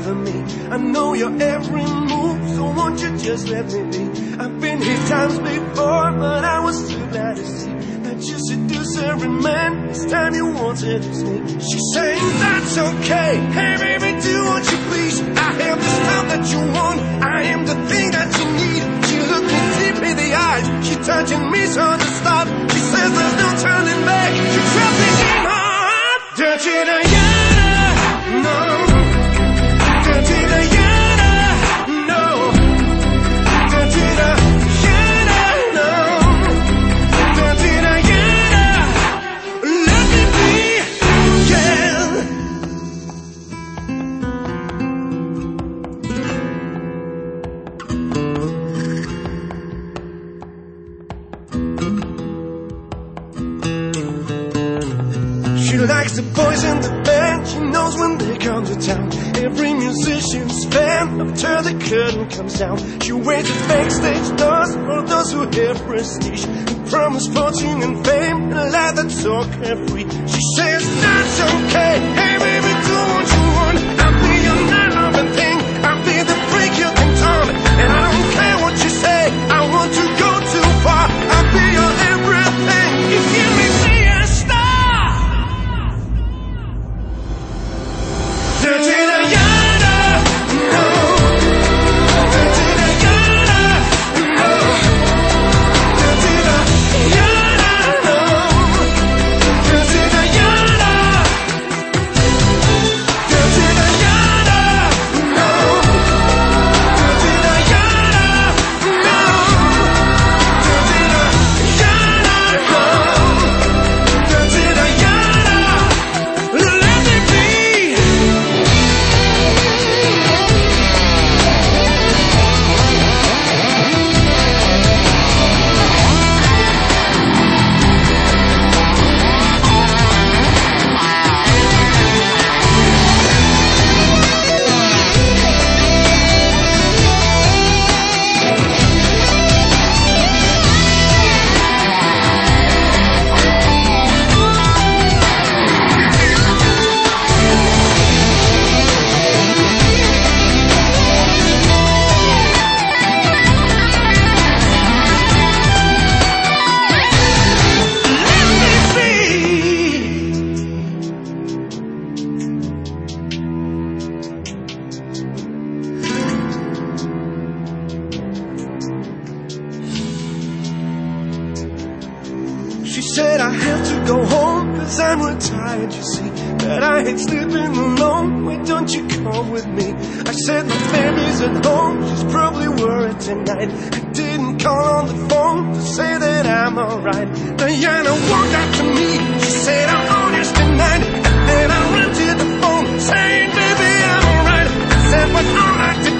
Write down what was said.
over me. I know your every move, so won't you just let me be? I've been here times before, but I was too glad to see that you seduce every man. This time you won't seduce me. She's saying that's okay. Hey baby, do what you please. I have the stuff that you want. I am the thing that you need. She looked me deep in the eyes. She touching me so to stop. She says there's no turning back. She trapped me in her heart. Dirty Diana, no. Dirty Diana, no. Dirty Diana, no. Dirty Diana, let me be, yeah. She likes the boys in the band. She knows when they come to town. Every musician's fan after the curtain comes down. She waits at backstage doors for those who have prestige, who promise fortune and fame and a life that's so carefree. She says that's okay. Hey baby, do what you want. I'll be your non-loving thing. I'll be the freak you can turn. And I don't care what you say. I want to go too far. I'll be your everything. You give me a star. Dirty Diana, no. Dirty Diana, no. Dirty Diana, no. Dirty Diana. Dirty Diana, no. Dirty Diana, no. Dirty Diana, no. Dirty Diana, let me be. She said I have to go home, cause I'm retired, you see. That I hate sleeping alone, why don't you come with me? I said my baby's at home, she's probably worried tonight. I didn't call on the phone to say that I'm alright. Diana walked up to me, she said I'm honest tonight. And then I ran to the phone, saying baby I'm alright. I said but all I did